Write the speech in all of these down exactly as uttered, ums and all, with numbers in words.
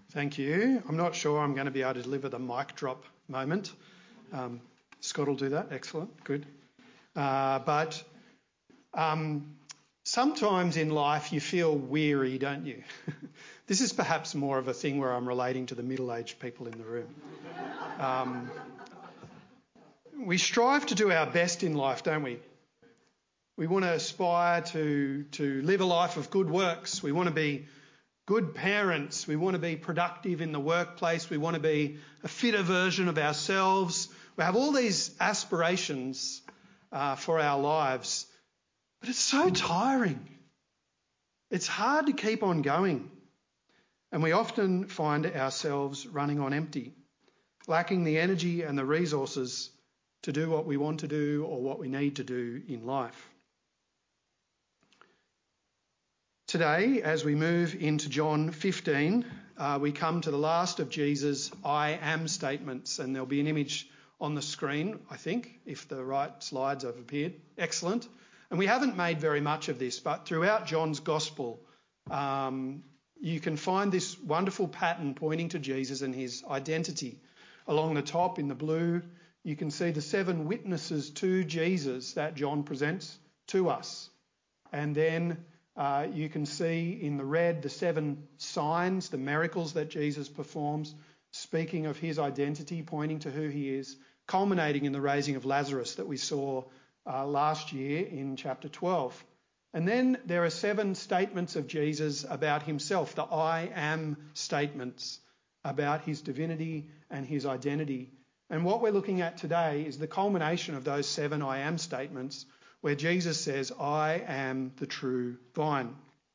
Thank you. I'm not sure I'm going to be able to deliver the mic drop moment. Um, Scott will do that. Excellent. Good. Uh, but um, sometimes in life you feel weary, don't you? This is perhaps more of a thing where I'm relating to the middle-aged people in the room. Um, we strive to do our best in life, don't we? We want to aspire to, to live a life of good works. We want to be good parents. We want to be productive in the workplace. We want to be a fitter version of ourselves. We have all these aspirations uh, for our lives, but it's so tiring. It's hard to keep on going. And we often find ourselves running on empty, lacking the energy and the resources to do what we want to do or what we need to do in life. Today, as we move into John fifteen, uh, we come to the last of Jesus' I am statements, and there'll be an image on the screen, I think, if the right slides have appeared. Excellent. And we haven't made very much of this, but throughout John's Gospel, um, you can find this wonderful pattern pointing to Jesus and his identity. Along the top in the blue, you can see the seven witnesses to Jesus that John presents to us. And then Uh, you can see in the red the seven signs, the miracles that Jesus performs, speaking of his identity, pointing to who he is, culminating in the raising of Lazarus that we saw uh, last year in chapter twelve. And then there are seven statements of Jesus about himself, the I am statements about his divinity and his identity. And what we're looking at today is the culmination of those seven I am statements, where Jesus says, I am the true vine.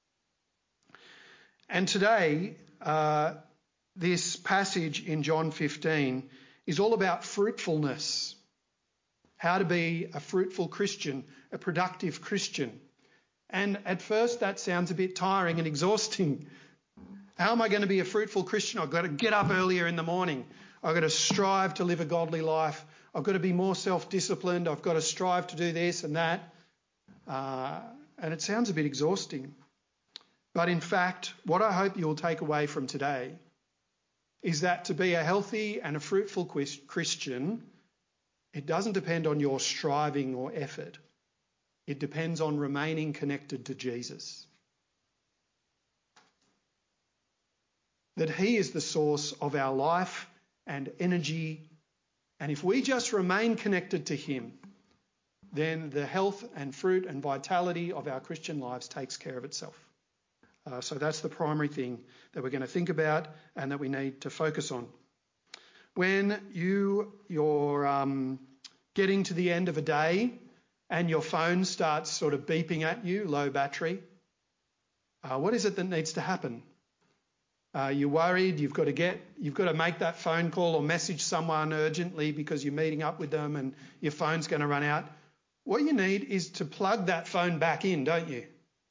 And today, uh, this passage in John fifteen is all about fruitfulness, how to be a fruitful Christian, a productive Christian. And at first that sounds a bit tiring and exhausting. How am I going to be a fruitful Christian? I've got to get up earlier in the morning. I've got to strive to live a godly life. I've got to be more self-disciplined. I've got to strive to do this and that. Uh, and it sounds a bit exhausting. But in fact, what I hope you'll take away from today is that to be a healthy and a fruitful Christian, it doesn't depend on your striving or effort. It depends on remaining connected to Jesus. That he is the source of our life and energy. And if we just remain connected to him, then the health and fruit and vitality of our Christian lives takes care of itself. Uh, so that's the primary thing that we're going to think about and that we need to focus on. When you, you're um, getting to the end of a day and your phone starts sort of beeping at you, low battery, uh, what is it that needs to happen? Uh, you're worried, you've got to get, you've got to make that phone call or message someone urgently because you're meeting up with them and your phone's going to run out. What you need is to plug that phone back in, don't you?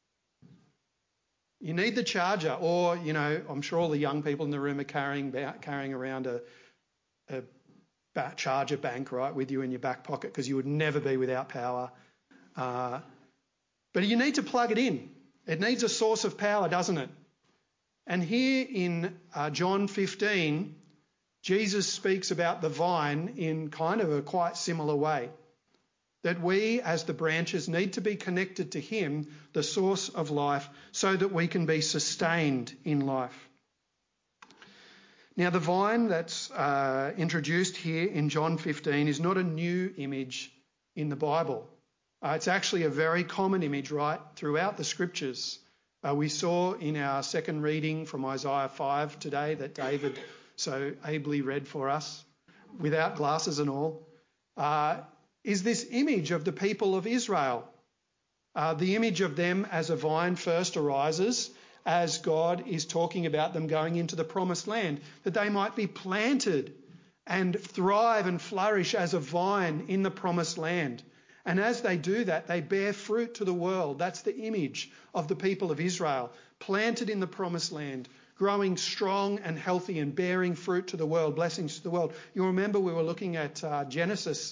You need the charger, or, you know, I'm sure all the young people in the room are carrying carrying around a, a charger bank, right, with you in your back pocket because you would never be without power. Uh, but you need to plug it in. It needs a source of power, doesn't it? And here in uh, John fifteen, Jesus speaks about the vine in kind of a quite similar way. That we, as the branches, need to be connected to him, the source of life, so that we can be sustained in life. Now, the vine that's uh, introduced here in John fifteen is not a new image in the Bible. Uh, it's actually a very common image right throughout the scriptures. Uh, we saw in our second reading from Isaiah five today that David so ably read for us, without glasses and all, uh, is this image of the people of Israel. Uh, the image of them as a vine first arises as God is talking about them going into the promised land, that they might be planted and thrive and flourish as a vine in the promised land. And as they do that, they bear fruit to the world. That's the image of the people of Israel, planted in the promised land, growing strong and healthy and bearing fruit to the world, blessings to the world. You'll remember we were looking at uh, Genesis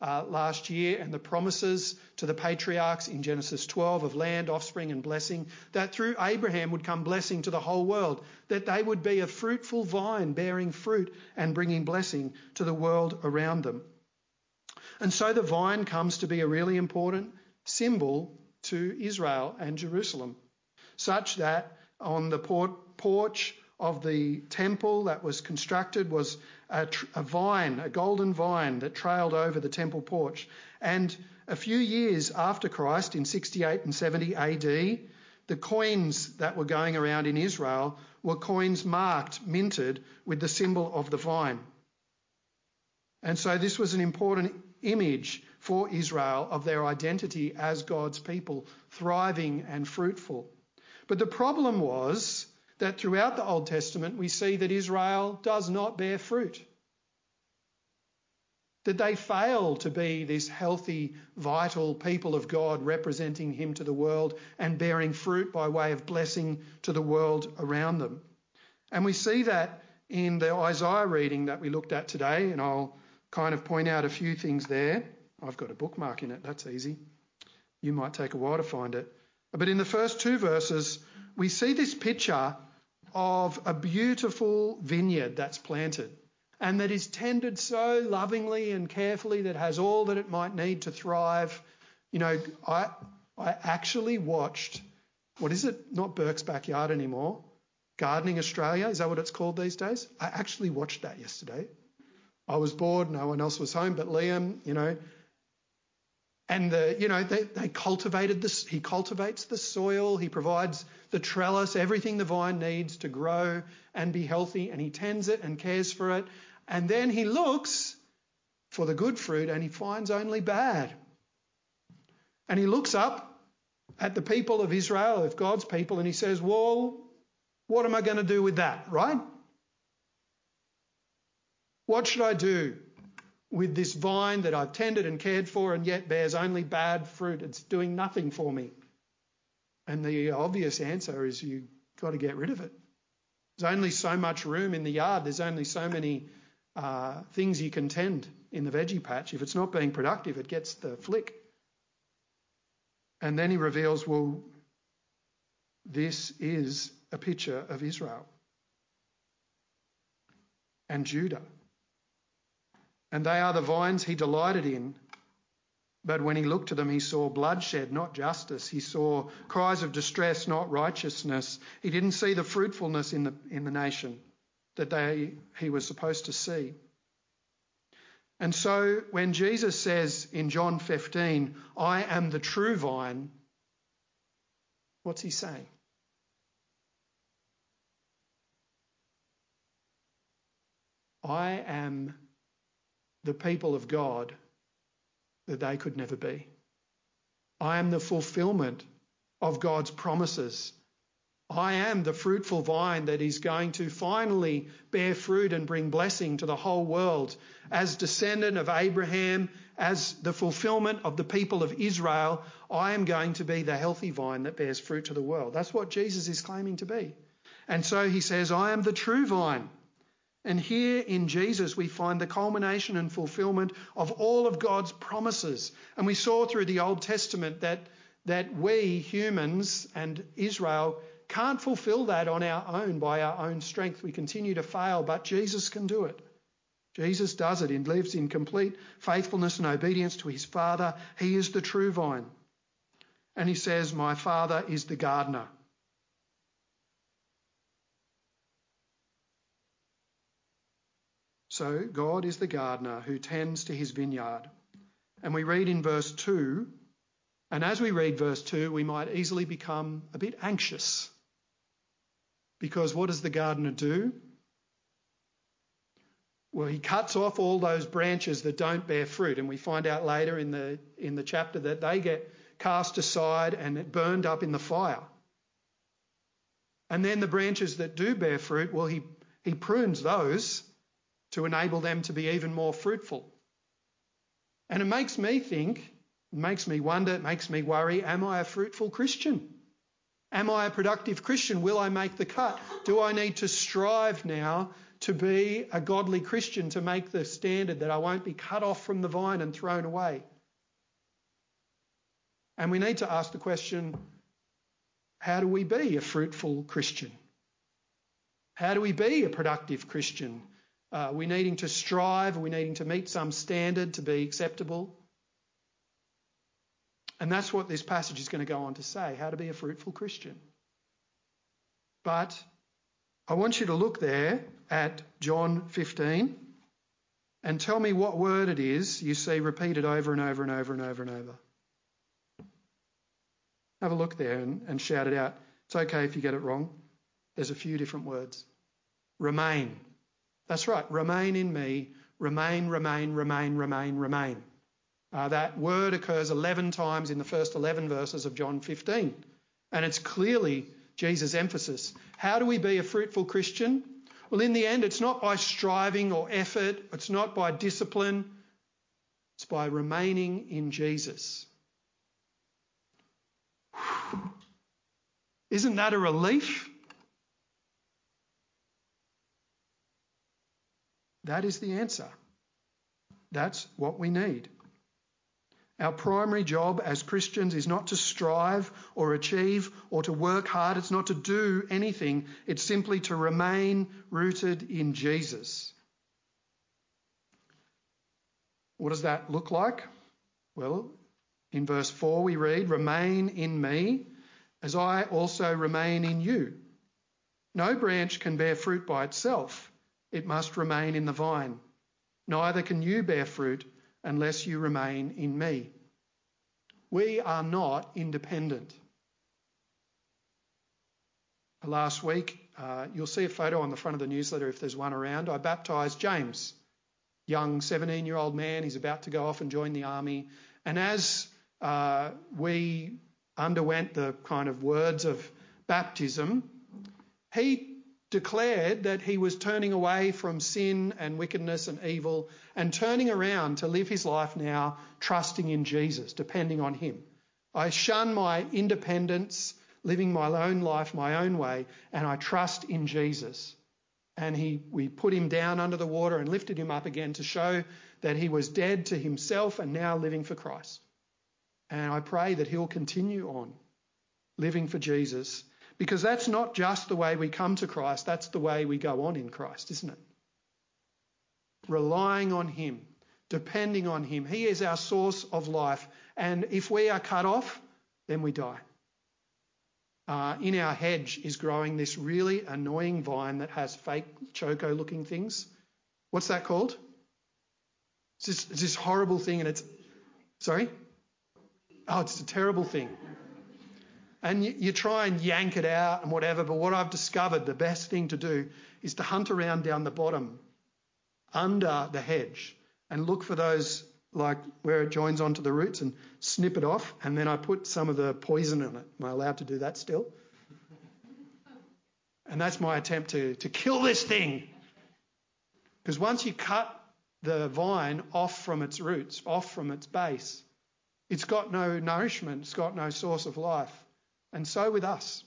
uh, last year, and the promises to the patriarchs in Genesis twelve of land, offspring and blessing, that through Abraham would come blessing to the whole world, that they would be a fruitful vine bearing fruit and bringing blessing to the world around them. And so the vine comes to be a really important symbol to Israel and Jerusalem, such that on the porch of the temple that was constructed was a, a vine, a golden vine that trailed over the temple porch. And a few years after Christ, in sixty-eight and seventy A D, the coins that were going around in Israel were coins marked, minted with the symbol of the vine. And so this was an important image for Israel of their identity as God's people, thriving and fruitful. But the problem was that throughout the Old Testament, we see that Israel does not bear fruit. That they fail to be this healthy, vital people of God representing him to the world and bearing fruit by way of blessing to the world around them. And we see that in the Isaiah reading that we looked at today, and I'll kind of point out a few things there. I've got a bookmark in it, that's easy. You might take a while to find it. But in the first two verses, we see this picture of a beautiful vineyard that's planted and that is tended so lovingly and carefully that has all that it might need to thrive. You know, I I actually watched, what is it? Not Burke's Backyard anymore. Gardening Australia, is that what it's called these days? I actually watched that yesterday. I was bored, no one else was home but Liam, you know. And, the, you know, they, they cultivated this. He cultivates the soil. He provides the trellis, everything the vine needs to grow and be healthy. And he tends it and cares for it. And then he looks for the good fruit and he finds only bad. And he looks up at the people of Israel, of God's people, and he says, well, what am I going to do with that, right? What should I do with this vine that I've tended and cared for and yet bears only bad fruit? It's doing nothing for me. And the obvious answer is you've got to get rid of it. There's only so much room in the yard. There's only so many uh, things you can tend in the veggie patch. If it's not being productive, it gets the flick. And then he reveals, well, this is a picture of Israel and Judah. And they are the vines he delighted in. But when he looked to them, he saw bloodshed, not justice. He saw cries of distress, not righteousness. He didn't see the fruitfulness in the in the nation that they he was supposed to see. And so when Jesus says in John fifteen, I am the true vine, what's he saying? I am the people of God that they could never be. I am the fulfillment of God's promises. I am the fruitful vine that is going to finally bear fruit and bring blessing to the whole world. As descendant of Abraham, as the fulfillment of the people of Israel, I am going to be the healthy vine that bears fruit to the world. That's what Jesus is claiming to be. And so he says, I am the true vine. And here in Jesus, we find the culmination and fulfillment of all of God's promises. And we saw through the Old Testament that, that we humans and Israel can't fulfill that on our own by our own strength. We continue to fail, but Jesus can do it. Jesus does it and lives in complete faithfulness and obedience to his Father. He is the true vine. And he says, my Father is the gardener. So God is the gardener who tends to his vineyard. And we read in verse two, and as we read verse two, we might easily become a bit anxious. Because what does the gardener do? Well, he cuts off all those branches that don't bear fruit. And we find out later in the, in the chapter that they get cast aside and burned up in the fire. And then the branches that do bear fruit, well, he, he prunes those to enable them to be even more fruitful. And it makes me think, it makes me wonder, it makes me worry, am I a fruitful Christian? Am I a productive Christian? Will I make the cut? Do I need to strive now to be a godly Christian, to make the standard that I won't be cut off from the vine and thrown away. And we need to ask the question, how do we be a fruitful Christian? How do we be a productive Christian? Uh, are we needing to strive? Are we needing to meet some standard to be acceptable? And that's what this passage is going to go on to say, how to be a fruitful Christian. But I want you to look there at John fifteen and tell me what word it is you see repeated over and over and over and over and over. Have a look there and, and shout it out. It's okay if you get it wrong. There's a few different words. Remain. That's right. Remain in me. Remain, remain, remain, remain, remain. Uh, that word occurs eleven times in the first eleven verses of John fifteen. And it's clearly Jesus' emphasis. How do we be a fruitful Christian? Well, in the end, it's not by striving or effort. It's not by discipline. It's by remaining in Jesus. Isn't that a relief? That is the answer. That's what we need. Our primary job as Christians is not to strive or achieve or to work hard. It's not to do anything. It's simply to remain rooted in Jesus. What does that look like? Well, in verse four we read, "Remain in me as I also remain in you. No branch can bear fruit by itself. It must remain in the vine. Neither can you bear fruit unless you remain in me." We are not independent. Last week, uh, you'll see a photo on the front of the newsletter if there's one around. I baptised James, young seventeen-year-old man. He's about to go off and join the army. And as uh, we underwent the kind of words of baptism, he declared that he was turning away from sin and wickedness and evil and turning around to live his life now trusting in Jesus, depending on him. I shun my independence, living my own life my own way, and I trust in Jesus. And he, we put him down under the water and lifted him up again to show that he was dead to himself and now living for Christ. And I pray that he'll continue on living for Jesus, because that's not just the way we come to Christ, that's the way we go on in Christ, isn't it? Relying on him, depending on him. He is our source of life. And if we are cut off, then we die. Uh, in our hedge is growing this really annoying vine that has fake choco-looking things. What's that called? It's this, it's this horrible thing and it's... Sorry? Oh, it's a terrible thing. And you, you try and yank it out and whatever, but what I've discovered, the best thing to do is to hunt around down the bottom, under the hedge, and look for those, like where it joins onto the roots, and snip it off, and then I put some of the poison in it. Am I allowed to do that still? And that's my attempt to, to kill this thing. Because once you cut the vine off from its roots, off from its base, it's got no nourishment, it's got no source of life. And so with us.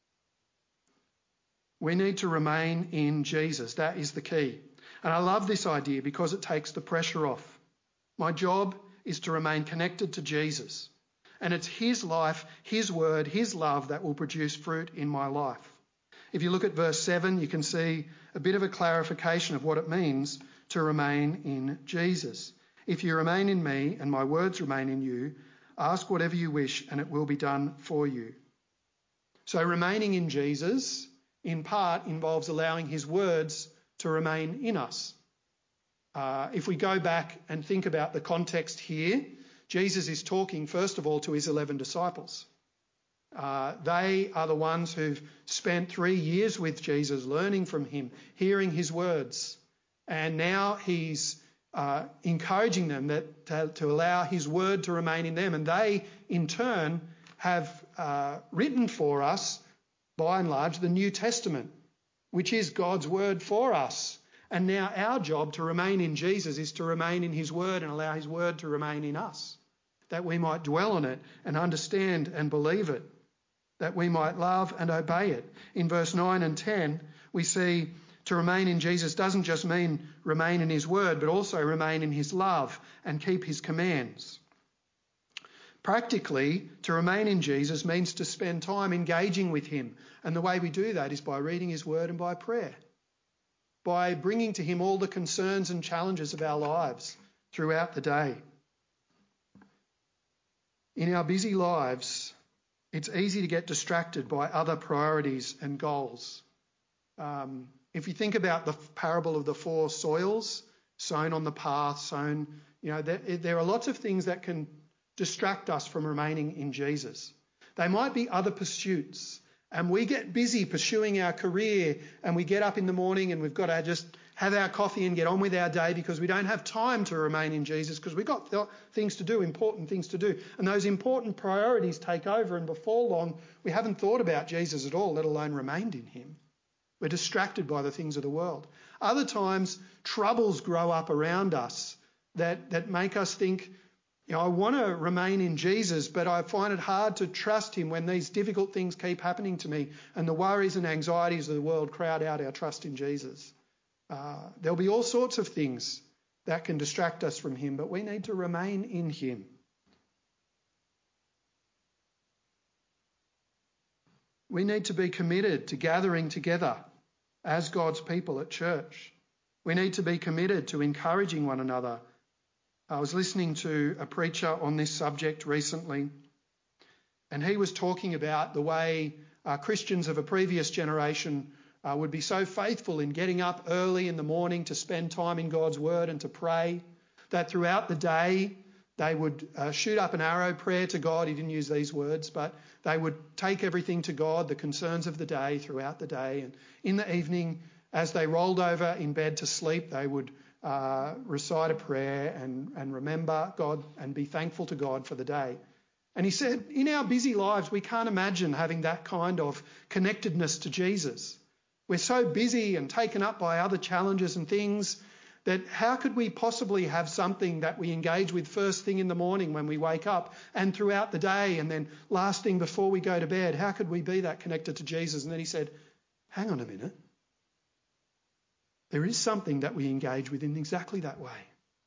We need to remain in Jesus. That is the key. And I love this idea because it takes the pressure off. My job is to remain connected to Jesus. And it's his life, his word, his love that will produce fruit in my life. If you look at verse seven, you can see a bit of a clarification of what it means to remain in Jesus. If you remain in me and my words remain in you, ask whatever you wish and it will be done for you. So remaining in Jesus, in part, involves allowing his words to remain in us. Uh, if we go back and think about the context here, Jesus is talking, first of all, to his eleven disciples. Uh, they are the ones who've spent three years with Jesus, learning from him, hearing his words. And now he's uh, encouraging them that to, to allow his word to remain in them. And they, in turn, have uh, written for us, by and large, the New Testament, which is God's word for us. And now our job to remain in Jesus is to remain in his word and allow his word to remain in us, that we might dwell on it and understand and believe it, that we might love and obey it. In verse nine and ten, we see To remain in Jesus doesn't just mean remain in his word, but also remain in his love and keep his commands. Practically, to remain in Jesus means to spend time engaging with him. And the way we do that is by reading his word and by prayer, by bringing to him all the concerns and challenges of our lives throughout the day. In our busy lives, it's easy to get distracted by other priorities and goals. Um, if you think about the parable of the four soils, sown on the path, sown, you know, there, there are lots of things that can distract us from remaining in Jesus. They might be other pursuits, and we get busy pursuing our career, and we get up in the morning and we've got to just have our coffee and get on with our day because we don't have time to remain in Jesus because we've got th- things to do, important things to do. And those important priorities take over, and before long, we haven't thought about Jesus at all, let alone remained in him. We're distracted by the things of the world. Other times, troubles grow up around us that, that make us think, you know, I want to remain in Jesus, but I find it hard to trust him when these difficult things keep happening to me and the worries and anxieties of the world crowd out our trust in Jesus. Uh, there'll be all sorts of things that can distract us from him, but we need to remain in him. We need to be committed to gathering together as God's people at church. We need to be committed to encouraging one another. I was listening to a preacher on this subject recently, and he was talking about the way uh, Christians of a previous generation uh, would be so faithful in getting up early in the morning to spend time in God's word and to pray, that throughout the day they would uh, shoot up an arrow prayer to God. He didn't use these words, but they would take everything to God, the concerns of the day throughout the day. And in the evening, as they rolled over in bed to sleep, they would Uh, recite a prayer and, and remember God and be thankful to God for the day. And he said, in our busy lives, we can't imagine having that kind of connectedness to Jesus. We're so busy and taken up by other challenges and things that how could we possibly have something that we engage with first thing in the morning when we wake up and throughout the day and then last thing before we go to bed? How could we be that connected to Jesus? And then he said, hang on a minute. There is something that we engage with in exactly that way.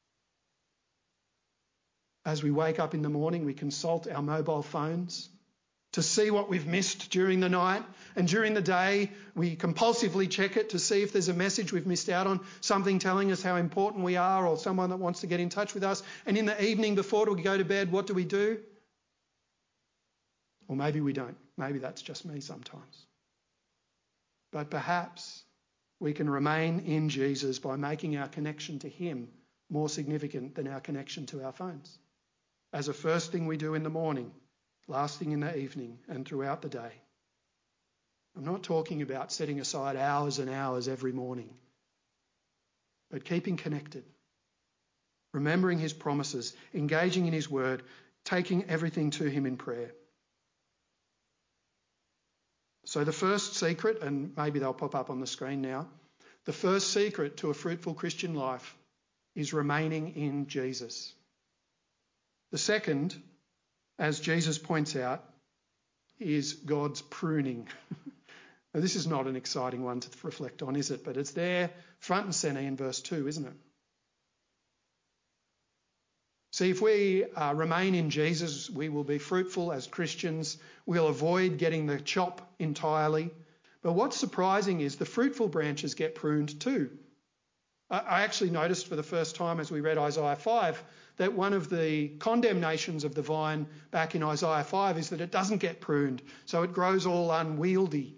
As we wake up in the morning, we consult our mobile phones to see what we've missed during the night. And during the day, we compulsively check it to see if there's a message we've missed out on, something telling us how important we are or someone that wants to get in touch with us. And in the evening before we go to bed, what do we do? Or maybe we don't. Maybe that's just me sometimes. But perhaps we can remain in Jesus by making our connection to him more significant than our connection to our phones. As a first thing we do in the morning, last thing in the evening, and throughout the day. I'm not talking about setting aside hours and hours every morning, but keeping connected, remembering his promises, engaging in his word, taking everything to him in prayer. So the first secret, and maybe they'll pop up on the screen now, the first secret to a fruitful Christian life is remaining in Jesus. The second, as Jesus points out, is God's pruning. Now, this is not an exciting one to reflect on, is it? But it's there front and centre in verse two, isn't it? See, if we uh, remain in Jesus, we will be fruitful as Christians. We'll avoid getting the chop entirely. But what's surprising is the fruitful branches get pruned too. I, I actually noticed for the first time as we read Isaiah five that one of the condemnations of the vine back in Isaiah five is that it doesn't get pruned, so it grows all unwieldy.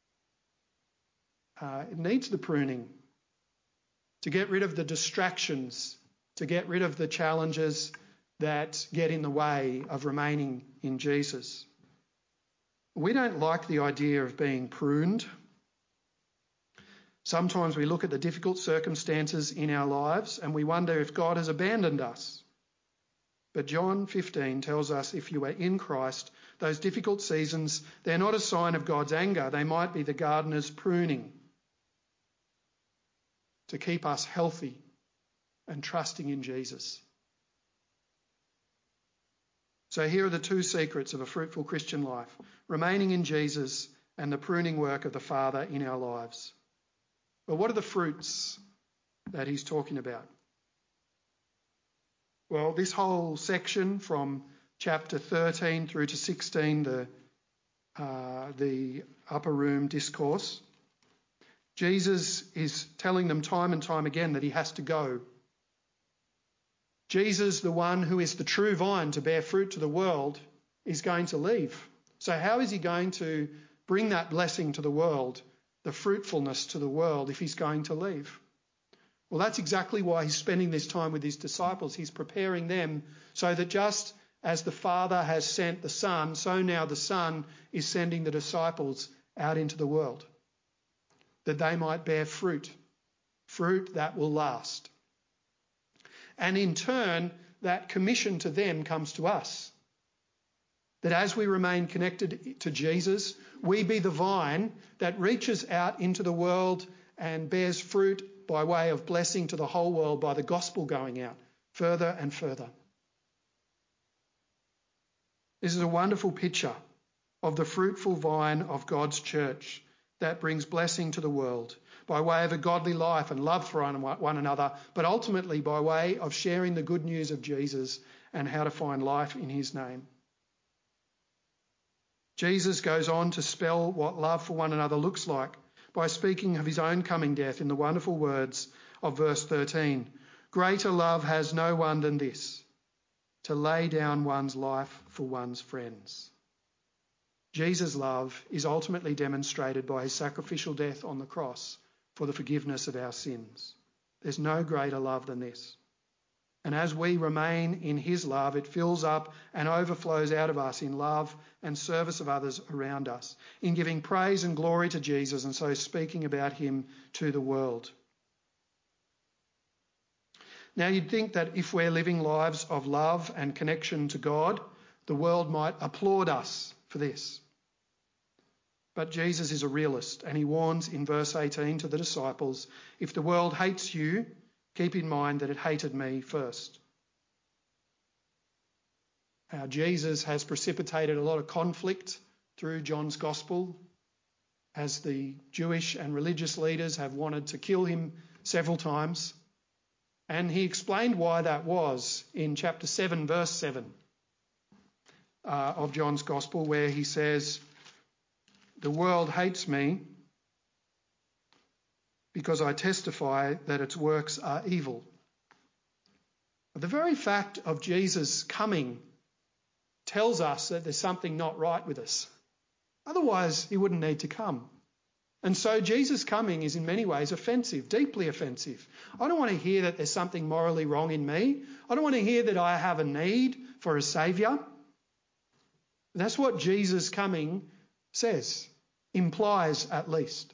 Uh, it needs the pruning to get rid of the distractions, to get rid of the challenges that get in the way of remaining in Jesus. We don't like the idea of being pruned. Sometimes we look at the difficult circumstances in our lives and we wonder if God has abandoned us. But John fifteen tells us if you are in Christ, those difficult seasons, they're not a sign of God's anger. They might be the gardener's pruning to keep us healthy and trusting in Jesus. So here are the two secrets of a fruitful Christian life: remaining in Jesus and the pruning work of the Father in our lives. But what are the fruits that he's talking about? Well, this whole section from chapter thirteen through to sixteen, the, uh, the upper room discourse, Jesus is telling them time and time again that he has to go. Jesus, the one who is the true vine to bear fruit to the world, is going to leave. So how is he going to bring that blessing to the world, the fruitfulness to the world, if he's going to leave? Well, that's exactly why he's spending this time with his disciples. He's preparing them so that just as the Father has sent the Son, so now the Son is sending the disciples out into the world, that they might bear fruit, fruit that will last. And in turn, that commission to them comes to us. That as we remain connected to Jesus, we be the vine that reaches out into the world and bears fruit by way of blessing to the whole world by the gospel going out further and further. This is a wonderful picture of the fruitful vine of God's church that brings blessing to the world by way of a godly life and love for one another, but ultimately by way of sharing the good news of Jesus and how to find life in his name. Jesus goes on to spell what love for one another looks like by speaking of his own coming death in the wonderful words of verse thirteen. Greater love has no one than this, to lay down one's life for one's friends. Jesus' love is ultimately demonstrated by his sacrificial death on the cross for the forgiveness of our sins. There's no greater love than this. And as we remain in his love, it fills up and overflows out of us in love and service of others around us, in giving praise and glory to Jesus and so speaking about him to the world. Now, you'd think that if we're living lives of love and connection to God, the world might applaud us for this. But Jesus is a realist, and he warns in verse eighteen to the disciples, if the world hates you, keep in mind that it hated me first. Now, Jesus has precipitated a lot of conflict through John's gospel, as the Jewish and religious leaders have wanted to kill him several times. And he explained why that was in chapter seven, verse seven uh, of John's gospel, where he says, the world hates me because I testify that its works are evil. The very fact of Jesus coming tells us that there's something not right with us. Otherwise, he wouldn't need to come. And so Jesus coming is in many ways offensive, deeply offensive. I don't want to hear that there's something morally wrong in me. I don't want to hear that I have a need for a saviour. That's what Jesus coming says, implies at least.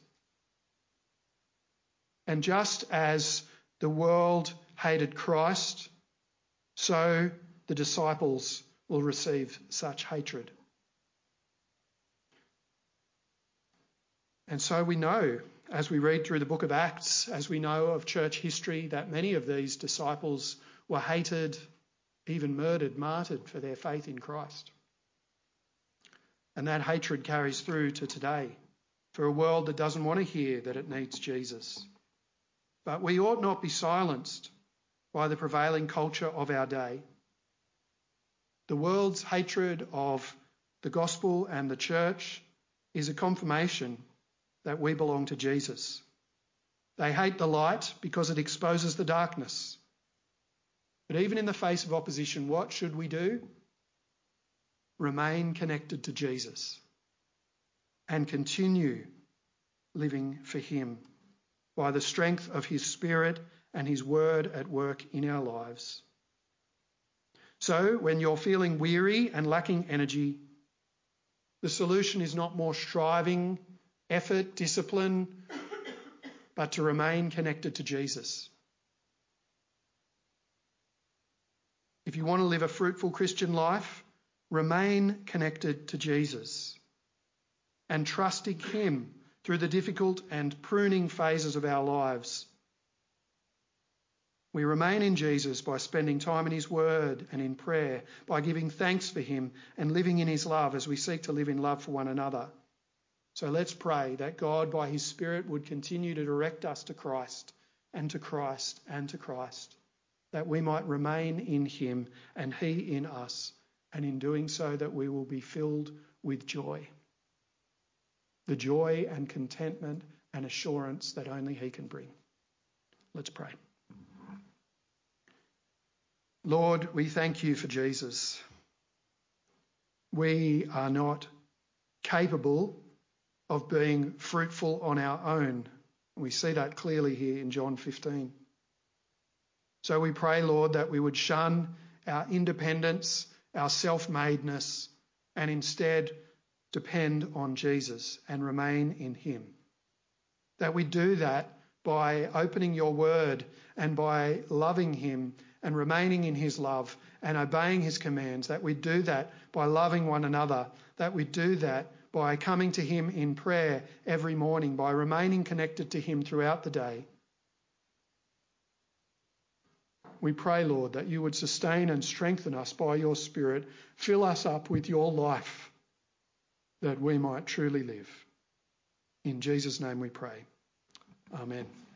And just as the world hated Christ, so the disciples will receive such hatred. And so we know, as we read through the book of Acts, as we know of church history, that many of these disciples were hated, even murdered, martyred for their faith in Christ. And that hatred carries through to today for a world that doesn't want to hear that it needs Jesus. But we ought not be silenced by the prevailing culture of our day. The world's hatred of the gospel and the church is a confirmation that we belong to Jesus. They hate the light because it exposes the darkness. But even in the face of opposition, what should we do? Remain connected to Jesus and continue living for him by the strength of his Spirit and his word at work in our lives. So when you're feeling weary and lacking energy, the solution is not more striving, effort, discipline, but to remain connected to Jesus. If you want to live a fruitful Christian life, remain connected to Jesus and trusting him through the difficult and pruning phases of our lives. We remain in Jesus by spending time in his word and in prayer, by giving thanks for him and living in his love as we seek to live in love for one another, So let's pray that God, by his Spirit, would continue to direct us to Christ and to Christ and to Christ, that we might remain in him and he in us, and in doing so that we will be filled with joy. The joy and contentment and assurance that only he can bring. Let's pray. Lord, we thank you for Jesus. We are not capable of being fruitful on our own. We see that clearly here in John fifteen. So we pray, Lord, that we would shun our independence, our self-madeness, and instead depend on Jesus and remain in him. That we do that by opening your word and by loving him and remaining in his love and obeying his commands. That we do that by loving one another. That we do that by coming to him in prayer every morning, by remaining connected to him throughout the day. We pray, Lord, that you would sustain and strengthen us by your Spirit. Fill us up with your life, that we might truly live. In Jesus' name we pray. Amen.